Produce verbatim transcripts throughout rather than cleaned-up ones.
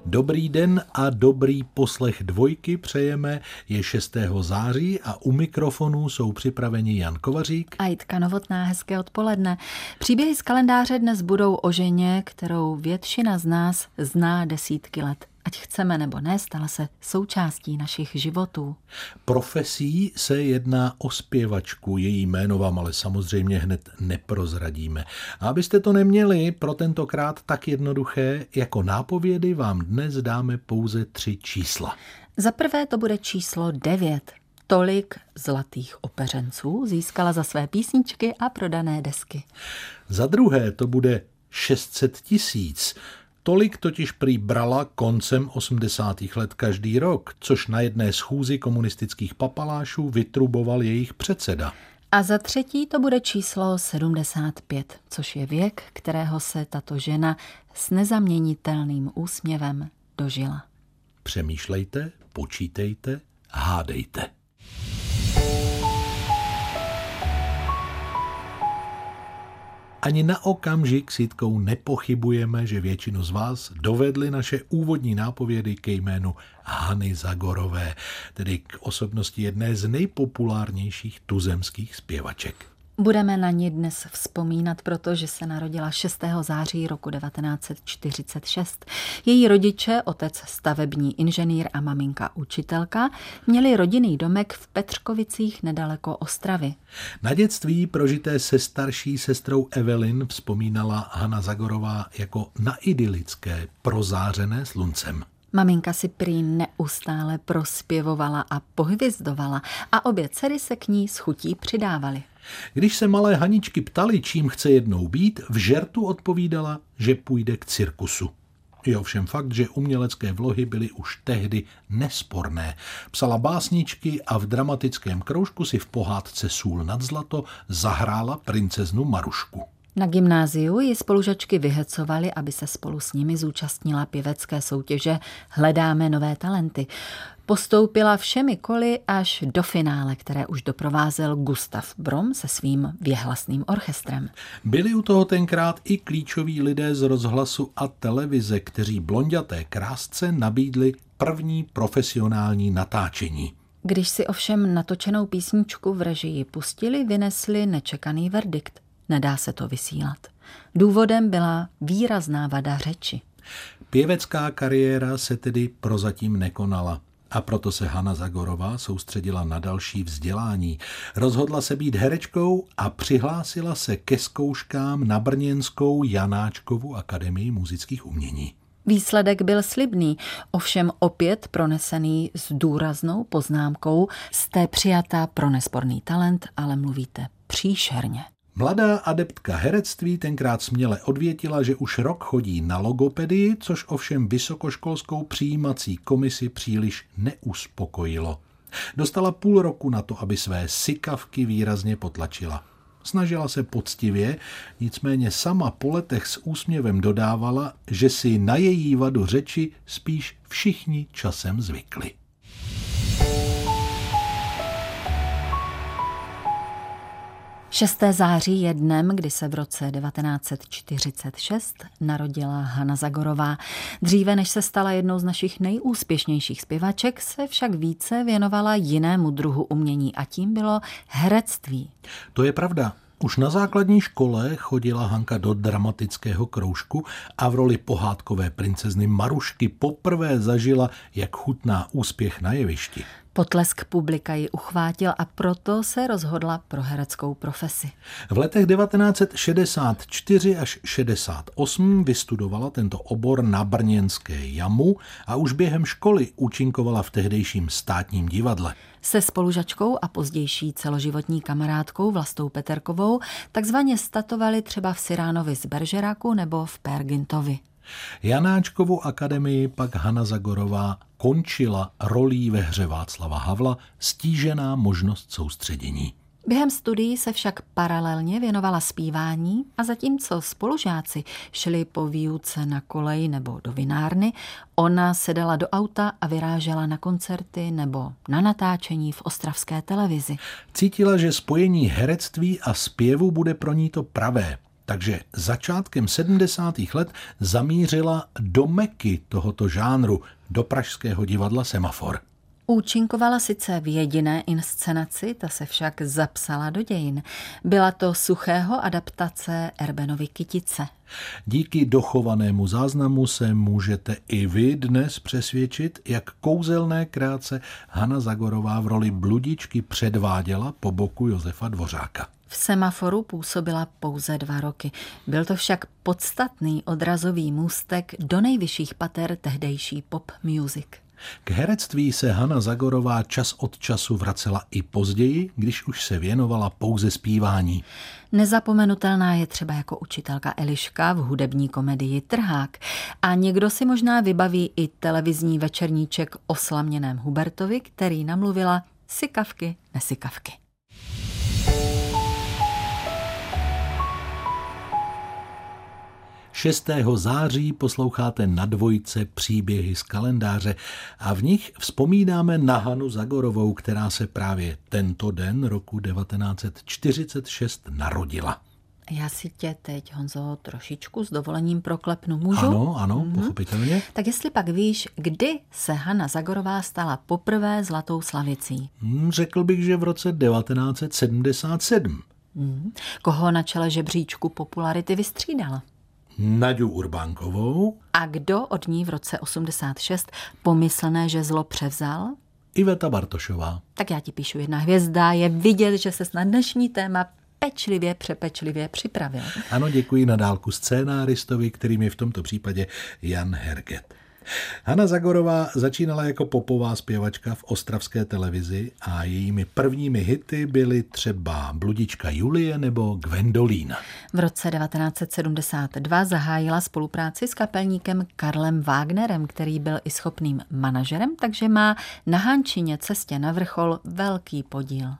Dobrý den a dobrý poslech dvojky přejeme, je šestého září a u mikrofonu jsou připraveni Jan Kovařík a Jitka Novotná. Hezké odpoledne. Příběhy z kalendáře dnes budou o ženě, kterou většina z nás zná desítky let. Ať chceme nebo ne, stala se součástí našich životů. Profesí se jedná o zpěvačku, její jméno vám ale samozřejmě hned neprozradíme. A abyste to neměli pro tentokrát tak jednoduché, jako nápovědy vám dnes dáme pouze tři čísla. Za prvé to bude číslo devět. Tolik zlatých opeřenců získala za své písničky a prodané desky. Za druhé to bude šest set tisíc. Tolik totiž prý brala koncem osmdesátých let každý rok, což na jedné schůzi komunistických papalášů vytruboval jejich předseda. A za třetí to bude číslo sedmdesát pět, což je věk, kterého se tato žena s nezaměnitelným úsměvem dožila. Přemýšlejte, počítejte, hádejte. Ani na okamžik s Jitkou nepochybujeme, že většinu z vás dovedly naše úvodní nápovědy ke jménu Hany Zagorové, tedy k osobnosti jedné z nejpopulárnějších tuzemských zpěvaček. Budeme na ní dnes vzpomínat, protože se narodila šestého září roku devatenáct set čtyřicet šest. Její rodiče, otec stavební inženýr a maminka učitelka, měli rodinný domek v Petřkovicích nedaleko Ostravy. Na dětství prožité se starší sestrou Evelyn vzpomínala Hana Zagorová jako na idylické, prozářené sluncem. Maminka si prý neustále prospěvovala a pohvězdovala a obě dcery se k ní s chutí přidávaly. Když se malé Haničky ptali, čím chce jednou být, v žertu odpovídala, že půjde k cirkusu. Je ovšem fakt, že umělecké vlohy byly už tehdy nesporné. Psala básničky a v dramatickém kroužku si v pohádce Sůl nad zlato zahrála princeznu Marušku. Na gymnáziu ji spolužačky vyhecovaly, aby se spolu s nimi zúčastnila pěvecké soutěže Hledáme nové talenty. Postoupila všemi koly až do finále, které už doprovázel Gustav Brom se svým věhlasným orchestrem. Byli u toho tenkrát i klíčoví lidé z rozhlasu a televize, kteří blonďaté krásce nabídli první profesionální natáčení. Když si ovšem natočenou písničku v režii pustili, vynesli nečekaný verdikt. Nedá se to vysílat. Důvodem byla výrazná vada řeči. Pěvecká kariéra se tedy prozatím nekonala. A proto se Hana Zagorová soustředila na další vzdělání. Rozhodla se být herečkou a přihlásila se ke zkouškám na brněnskou Janáčkovu akademii múzických umění. Výsledek byl slibný, ovšem opět pronesený s důraznou poznámkou: jste přijatá pro nesporný talent, ale mluvíte příšerně. Mladá adeptka herectví tenkrát směle odvětila, že už rok chodí na logopedii, což ovšem vysokoškolskou přijímací komisi příliš neuspokojilo. Dostala půl roku na to, aby své sykavky výrazně potlačila. Snažila se poctivě, nicméně sama po letech s úsměvem dodávala, že si na její vadu řeči spíš všichni časem zvykli. šestého září je dnem, kdy se v roce devatenáct set čtyřicet šest narodila Hana Zagorová. Dříve než se stala jednou z našich nejúspěšnějších zpěvaček, se však více věnovala jinému druhu umění a tím bylo herectví. To je pravda. Už na základní škole chodila Hanka do dramatického kroužku a v roli pohádkové princezny Marušky poprvé zažila, jak chutná úspěch na jevišti. Potlesk publika ji uchvátil a proto se rozhodla pro hereckou profesi. V letech devatenáct set šedesát čtyři až šedesát osm vystudovala tento obor na brněnské Jamu a už během školy účinkovala v tehdejším Státním divadle. Se spolužačkou a pozdější celoživotní kamarádkou Vlastou Peterkovou takzvaně statovali třeba v Siránovi z Bergeracu nebo v Pergintovi. Janáčkovu akademii pak Hana Zagorová končila rolí ve hře Václava Havla Stížená možnost soustředění. Během studií se však paralelně věnovala zpívání a zatímco spolužáci šli po výuce na kolej nebo do vinárny, ona sedala do auta a vyrážela na koncerty nebo na natáčení v ostravské televizi. Cítila, že spojení herectví a zpěvu bude pro ní to pravé. Takže začátkem sedmdesátých let zamířila do meky tohoto žánru, do pražského divadla Semafor. Účinkovala sice v jediné inscenaci, ta se však zapsala do dějin. Byla to Suchého adaptace Erbenovy Kytice. Díky dochovanému záznamu se můžete i vy dnes přesvědčit, jak kouzelné krátce Hana Zagorová v roli bludičky předváděla po boku Josefa Dvořáka. V Semaforu působila pouze dva roky. Byl to však podstatný odrazový můstek do nejvyšších pater tehdejší pop music. K herectví se Hana Zagorová čas od času vracela i později, když už se věnovala pouze zpívání. Nezapomenutelná je třeba jako učitelka Eliška v hudební komedii Trhák. A někdo si možná vybaví i televizní večerníček o slaměném Hubertovi, který namluvila sykavky, nesykavky. šestého září posloucháte Na dvojce Příběhy z kalendáře a v nich vzpomínáme na Hanu Zagorovou, která se právě tento den roku devatenáct set čtyřicet šest narodila. Já si tě teď, Honzo, trošičku s dovolením proklepnu. Můžu? Ano, ano, mm-hmm. pochopitelně. Tak jestli pak víš, kdy se Hana Zagorová stala poprvé zlatou slavicí? Hmm, řekl bych, že v roce devatenáct set sedmdesát sedm. Mm. Koho na čele žebříčku popularity vystřídala? Naďu Urbánkovou. A kdo od ní v roce osmdesát šest pomyslné žezlo převzal? Iveta Bartošová. Tak já ti píšu jedna hvězda, je vidět, že se na dnešní téma pečlivě, přepečlivě připravil. Ano, děkuji na dálku scénáristovi, kterým je v tomto případě Jan Herget. Hana Zagorová začínala jako popová zpěvačka v ostravské televizi a jejími prvními hity byly třeba Bludička Julie nebo Gwendolína. V roce devatenáct set sedmdesát dva zahájila spolupráci s kapelníkem Karlem Wagnerem, který byl i schopným manažerem, takže má na Hančině cestě na vrchol velký podíl.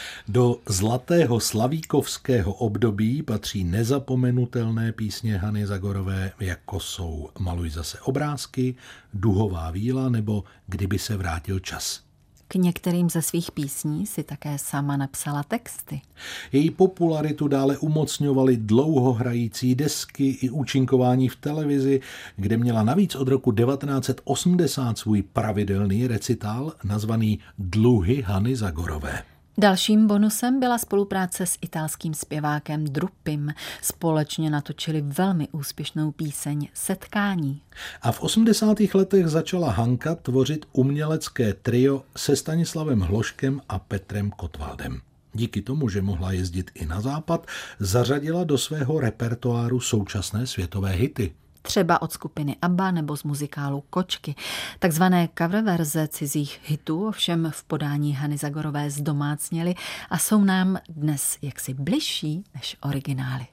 Do zlatého slavíkovského období patří nezapomenutelné písně Hany Zagorové, jako jsou Maluj zase obrázky, Duhová víla nebo Kdyby se vrátil čas. K některým ze svých písní si také sama napsala texty. Její popularitu dále umocňovaly dlouhohrající desky i účinkování v televizi, kde měla navíc od roku devatenáct set osmdesát svůj pravidelný recitál nazvaný Dluhy Hany Zagorové. Dalším bonusem byla spolupráce s italským zpěvákem Druppim. Společně natočili velmi úspěšnou píseň Setkání. A v osmdesátých letech začala Hanka tvořit umělecké trio se Stanislavem Hloškem a Petrem Kotwaldem. Díky tomu, že mohla jezdit i na západ, zařadila do svého repertoáru současné světové hity. Třeba od skupiny ABBA nebo z muzikálu Kočky. Takzvané cover verze cizích hitů ovšem v podání Hany Zagorové zdomácněly a jsou nám dnes jaksi bližší než originály.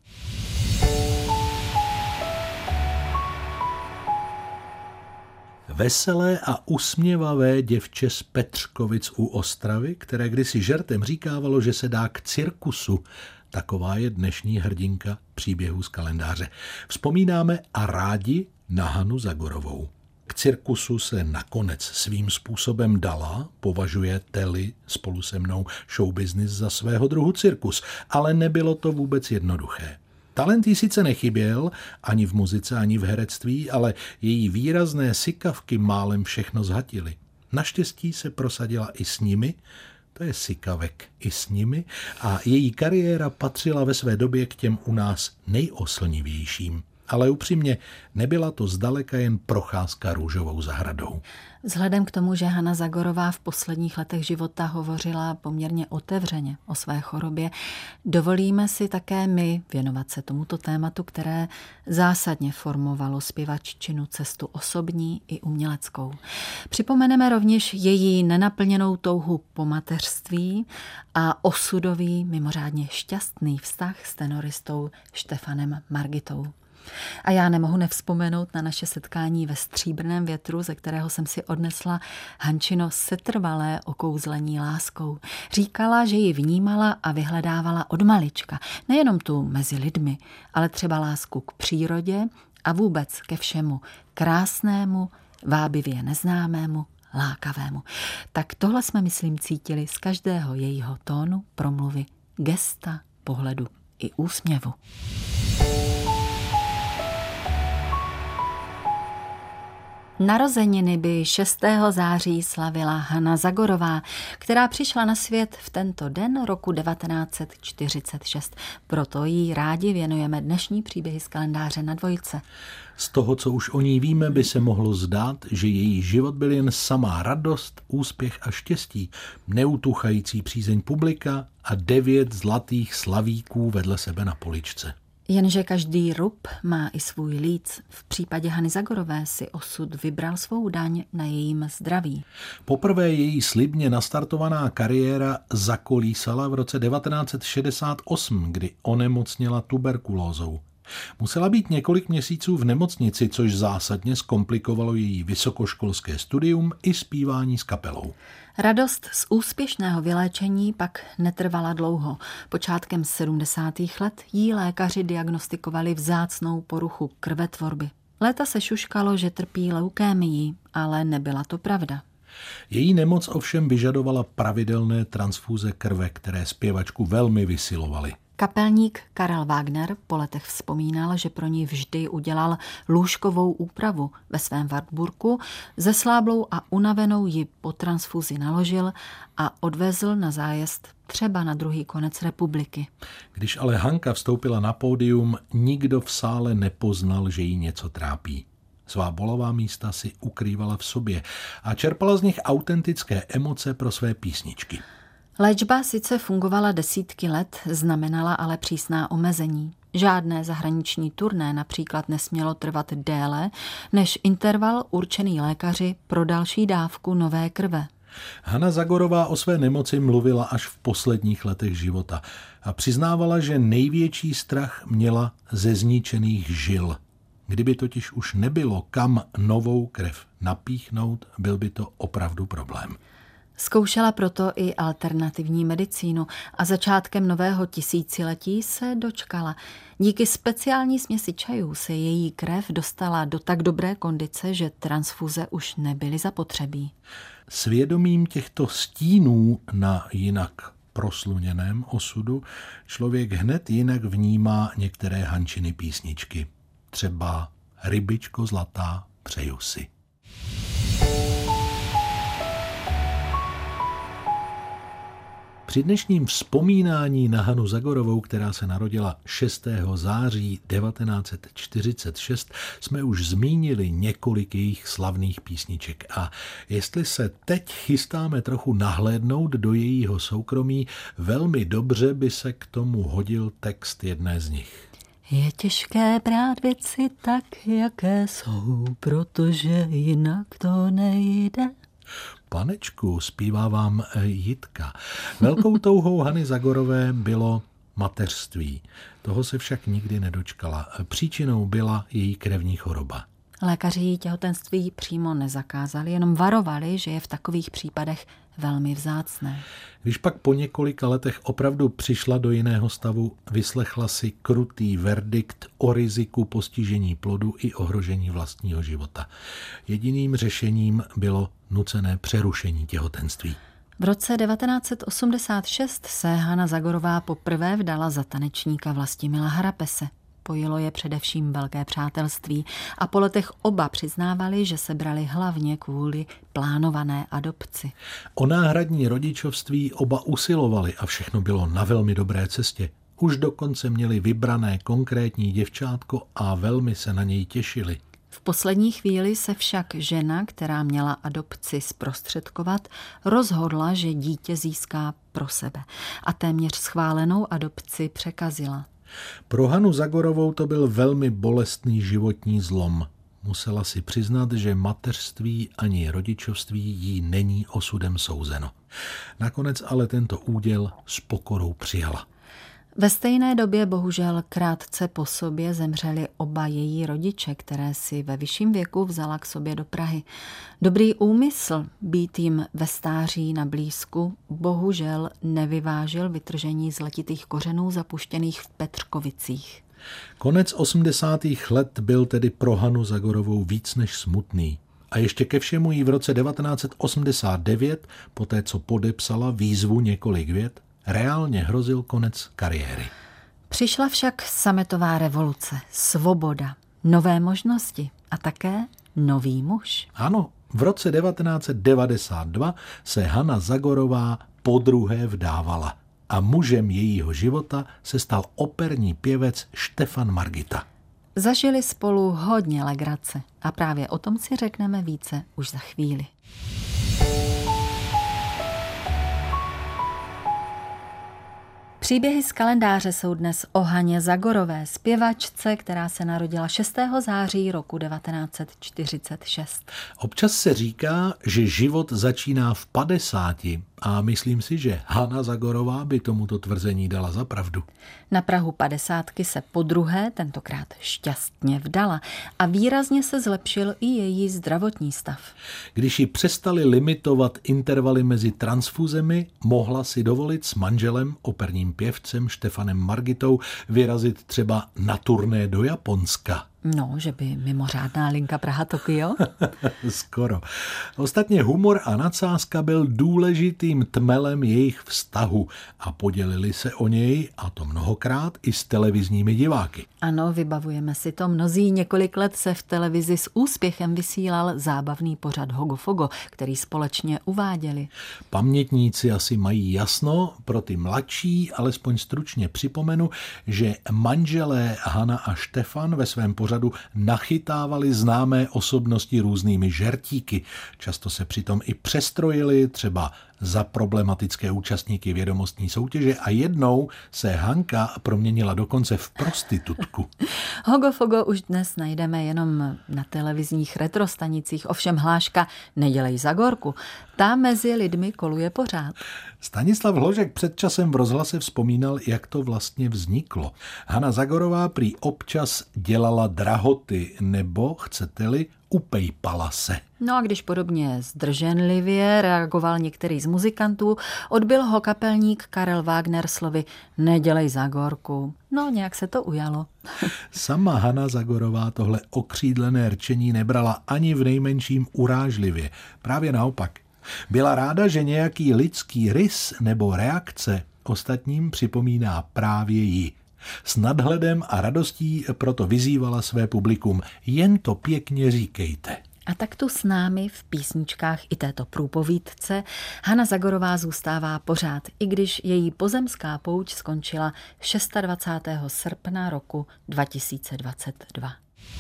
Veselé a usměvavé děvče z Petřkovic u Ostravy, které kdysi žertem říkávalo, že se dá k cirkusu. Taková je dnešní hrdinka příběhů z kalendáře. Vzpomínáme a rádi na Hanu Zagorovou. K cirkusu se nakonec svým způsobem dala, považujete-li spolu se mnou showbiznis za svého druhu cirkus, ale nebylo to vůbec jednoduché. Talent jí sice nechyběl, ani v muzice, ani v herectví, ale její výrazné sykavky málem všechno zhatily. Naštěstí se prosadila i s nimi, to je sykavek i s nimi, a její kariéra patřila ve své době k těm u nás nejoslnivějším. Ale upřímně, nebyla to zdaleka jen procházka růžovou zahradou. Vzhledem k tomu, že Hana Zagorová v posledních letech života hovořila poměrně otevřeně o své chorobě, dovolíme si také my věnovat se tomuto tématu, které zásadně formovalo zpěvaččinu cestu osobní i uměleckou. Připomeneme rovněž její nenaplněnou touhu po mateřství a osudový, mimořádně šťastný vztah s tenoristou Štefanem Margitou. A já nemohu nevzpomenout na naše setkání ve Stříbrném větru, ze kterého jsem si odnesla Hančino setrvalé okouzlení láskou. Říkala, že ji vnímala a vyhledávala od malička, nejenom tu mezi lidmi, ale třeba lásku k přírodě a vůbec ke všemu krásnému, vábivě neznámému, lákavému. Tak tohle jsme, myslím, cítili z každého jejího tónu, promluvy, gesta, pohledu i úsměvu. Narozeniny by šestého září slavila Hana Zagorová, která přišla na svět v tento den roku devatenáct set čtyřicet šest. Proto jí rádi věnujeme dnešní příběhy z kalendáře na dvojce. Z toho, co už o ní víme, by se mohlo zdát, že její život byl jen samá radost, úspěch a štěstí, neutuchající přízeň publika a devět zlatých slavíků vedle sebe na poličce. Jenže každý rub má i svůj líc. V případě Hany Zagorové si osud vybral svou daň na jejím zdraví. Poprvé její slibně nastartovaná kariéra zakolísala v roce devatenáct set šedesát osm, kdy onemocněla tuberkulózou. Musela být několik měsíců v nemocnici, což zásadně zkomplikovalo její vysokoškolské studium i zpívání s kapelou. Radost z úspěšného vyléčení pak netrvala dlouho. Počátkem sedmdesátých let jí lékaři diagnostikovali vzácnou poruchu krvetvorby. Léta se šuškalo, že trpí leukémií, ale nebyla to pravda. Její nemoc ovšem vyžadovala pravidelné transfúze krve, které zpěvačku velmi vysilovaly. Kapelník Karel Wagner po letech vzpomínal, že pro ní vždy udělal lůžkovou úpravu ve svém Wartburgu, zesláblou a unavenou ji po transfuzi naložil a odvezl na zájezd třeba na druhý konec republiky. Když ale Hanka vstoupila na pódium, nikdo v sále nepoznal, že jí něco trápí. Svá bolavá místa si ukrývala v sobě a čerpala z nich autentické emoce pro své písničky. Léčba sice fungovala desítky let, znamenala ale přísná omezení. Žádné zahraniční turné například nesmělo trvat déle než interval určený lékaři pro další dávku nové krve. Hana Zagorová o své nemoci mluvila až v posledních letech života a přiznávala, že největší strach měla ze zničených žil. Kdyby totiž už nebylo kam novou krev napíchnout, byl by to opravdu problém. Zkoušela proto i alternativní medicínu a začátkem nového tisíciletí se dočkala. Díky speciální směsi čajů se její krev dostala do tak dobré kondice, že transfuze už nebyly zapotřebí. Svědomím těchto stínů na jinak prosluněném osudu člověk hned jinak vnímá některé Hančiny písničky. Třeba Rybičko zlatá, přeju si. Při dnešním vzpomínání na Hanu Zagorovou, která se narodila šestého září devatenáct set čtyřicet šest, jsme už zmínili několik jejich slavných písniček. A jestli se teď chystáme trochu nahlédnout do jejího soukromí, velmi dobře by se k tomu hodil text jedné z nich. Je těžké brát věci tak, jaké jsou, protože jinak to nejde. Panečku, zpívá vám Jitka. Velkou touhou Hany Zagorové bylo mateřství. Toho se však nikdy nedočkala. Příčinou byla její krevní choroba. Lékaři jí těhotenství přímo nezakázali, jenom varovali, že je v takových případech velmi vzácné. Když pak po několika letech opravdu přišla do jiného stavu, vyslechla si krutý verdikt o riziku postižení plodu i ohrožení vlastního života. Jediným řešením bylo nucené přerušení těhotenství. V roce devatenáct set osmdesát šest se Hana Zagorová poprvé vdala za tanečníka Vlastimila Harapese. Pojilo je především velké přátelství a po letech oba přiznávali, že se brali hlavně kvůli plánované adopci. O náhradní rodičovství oba usilovali a všechno bylo na velmi dobré cestě. Už dokonce měli vybrané konkrétní děvčátko a velmi se na něj těšili. V poslední chvíli se však žena, která měla adopci zprostředkovat, rozhodla, že dítě získá pro sebe a téměř schválenou adopci překazila. Pro Hanu Zagorovou to byl velmi bolestný životní zlom. Musela si přiznat, že mateřství ani rodičovství jí není osudem souzeno. Nakonec ale tento úděl s pokorou přijala. Ve stejné době bohužel krátce po sobě zemřeli oba její rodiče, které si ve vyšším věku vzala k sobě do Prahy. Dobrý úmysl být jim ve stáří na blízku bohužel nevyvážil vytržení z letitých kořenů zapuštěných v Petřkovicích. Konec osmdesátých let byl tedy pro Hanu Zagorovou víc než smutný. A ještě ke všemu jí v roce devatenáct set osmdesát devět, poté co podepsala výzvu Několik vět, reálně hrozil konec kariéry. Přišla však sametová revoluce, svoboda, nové možnosti a také nový muž. Ano, v roce devatenáct set devadesát dva se Hana Zagorová podruhé vdávala a mužem jejího života se stal operní pěvec Štefan Margita. Zažili spolu hodně legrace a právě o tom si řekneme více už za chvíli. Příběhy z kalendáře jsou dnes o Haně Zagorové, zpěvačce, která se narodila šestého září roku devatenáct set čtyřicet šest. Občas se říká, že život začíná v padesáti a myslím si, že Hana Zagorová by tomuto tvrzení dala za pravdu. Na prahu padesátky se podruhé, tentokrát šťastně vdala a výrazně se zlepšil i její zdravotní stav. Když ji přestali limitovat intervaly mezi transfuzemi, mohla si dovolit s manželem, operním pěvcem Štefanem Margitou, vyrazit třeba na turné do Japonska. No, že by mimořádná linka Praha-Tokio? Skoro. Ostatně humor a nadsázka byl důležitým tmelem jejich vztahu a podělili se o něj, a to mnohokrát, i s televizními diváky. Ano, vybavujeme si to mnozí. Několik let se v televizi s úspěchem vysílal zábavný pořad Hogo Fogo, který společně uváděli. Pamětníci asi mají jasno, pro ty mladší alespoň stručně připomenu, že manželé Hana a Štefan ve svém pořadu nachytávali známé osobnosti různými žertíky. Často se přitom i přestrojili, třeba za problematické účastníky vědomostní soutěže, a jednou se Hanka proměnila dokonce v prostitutku. Hogo Fogo už dnes najdeme jenom na televizních retrostanicích, ovšem hláška Nedělej Zagorku, ta mezi lidmi koluje pořád. Stanislav Hložek před časem v rozhlase vzpomínal, jak to vlastně vzniklo. Hana Zagorová prý občas dělala drahoty, nebo, chcete-li, upejpala se. No a když podobně zdrženlivě reagoval některý z muzikantů, odbyl ho kapelník Karel Wagner slovy Nedělej Zagorku. No, nějak se to ujalo. Sama Hana Zagorová tohle okřídlené rčení nebrala ani v nejmenším urážlivě. Právě naopak. Byla ráda, že nějaký lidský rys nebo reakce ostatním připomíná právě ji. S nadhledem a radostí proto vyzývala své publikum. Jen to pěkně říkejte. A tak tu s námi v písničkách i této průpovídce Hana Zagorová zůstává pořád, i když její pozemská pouť skončila dvacátého šestého srpna roku dva tisíce dvacet dva.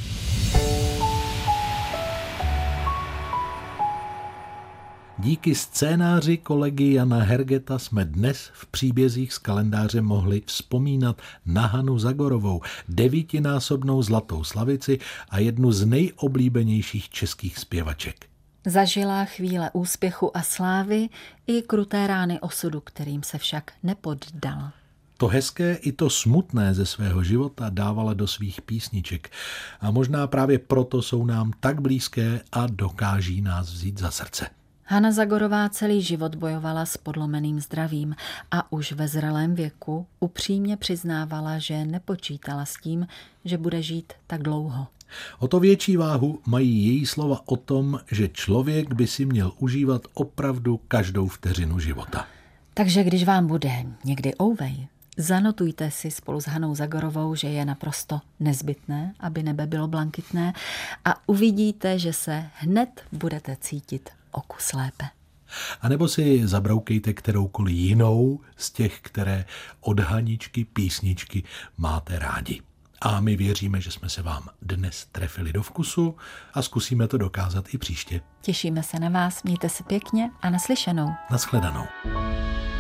Díky scénáři kolegy Jana Hergeta jsme dnes v příbězích z kalendáře mohli vzpomínat na Hanu Zagorovou, devítinásobnou zlatou slavici a jednu z nejoblíbenějších českých zpěvaček. Zažila chvíle úspěchu a slávy i kruté rány osudu, kterým se však nepoddala. To hezké i to smutné ze svého života dávala do svých písniček. A možná právě proto jsou nám tak blízké a dokáží nás vzít za srdce. Hana Zagorová celý život bojovala s podlomeným zdravím a už ve zralém věku upřímně přiznávala, že nepočítala s tím, že bude žít tak dlouho. O to větší váhu mají její slova o tom, že člověk by si měl užívat opravdu každou vteřinu života. Takže když vám bude někdy ouvej, zanotujte si spolu s Hanou Zagorovou, že je naprosto nezbytné, aby nebe bylo blankitné, a uvidíte, že se hned budete cítit o kus lépe. A nebo si zabroukejte kteroukoliv jinou z těch, které od Haničky písničky máte rádi. A my věříme, že jsme se vám dnes trefili do vkusu a zkusíme to dokázat i příště. Těšíme se na vás, mějte se pěkně a naslyšenou. Naschledanou.